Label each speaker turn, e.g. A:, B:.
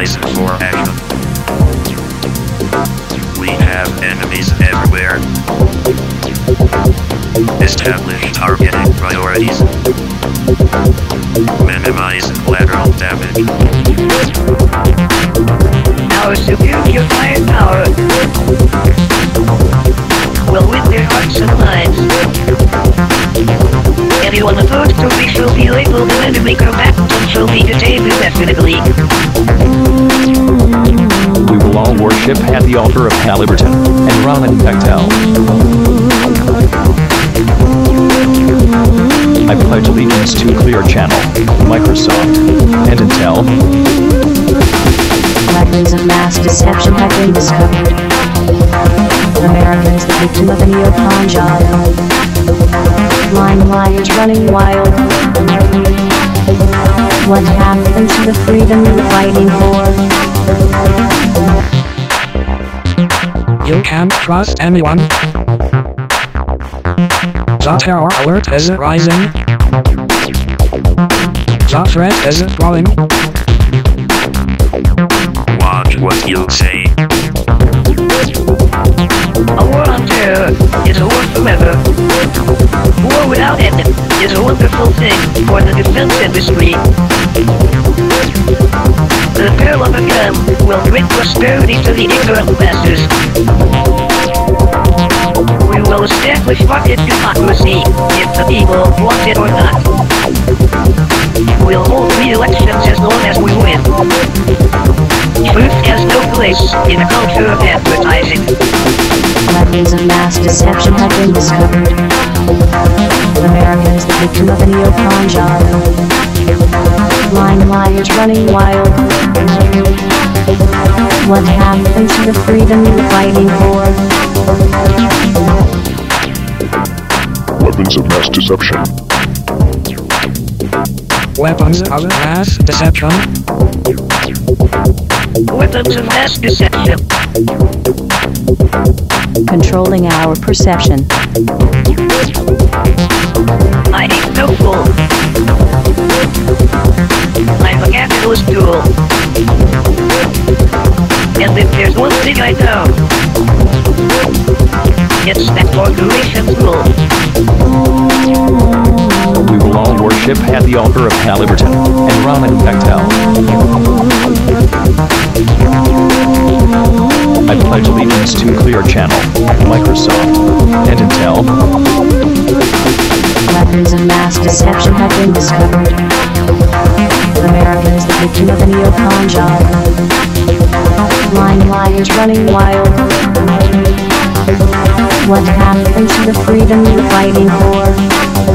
A: horizon for action. We have enemies everywhere. Establish targeting priorities. Minimize collateral damage.
B: Our superior firepower will win their hearts and minds. Anyone opposed to me shall be labeled an enemy combatant and shall be detained indefinitely.
C: We will all worship at the altar of Halliburton and Raman Bechtel. I pledge allegiance to Clear Channel, Microsoft, and Intel.
D: Weapons of mass deception have been discovered. America is the victim of a neocon job. Blind liars running wild. What happened to the freedom we were fighting for?
E: You can't trust anyone. The terror alert is rising. The threat is growing.
A: Watch what you say.
B: A war on terror is a war forever. War without end is a wonderful thing for the defense industry. The barrel of a gun will bring prosperity to the ignorant masses. We will establish market democracy if the people want it or not. We'll hold re-elections as long as we win. Truth has no place in a culture of advertising.
D: Weapons of mass deception have been discovered. America is the victim of a neocon job. Blind liars running wild. What happened to the freedom we were fighting for?
F: Weapons of mass deception.
E: Weapons of mass deception.
B: Weapons of mass deception.
D: Controlling our perception.
B: I ain't no fool. I'm a capitalist tool. And if there's one thing I know, it's that corporations rule.
C: We will all worship at the altar of Halliburton and Raman Bechtel. I pledge allegiance to Clear Channel, Microsoft, and Intel.
D: Weapons of mass deception have been discovered. America is the victim of a neocon job. Blind liars running wild. What happened to the freedom we were fighting for?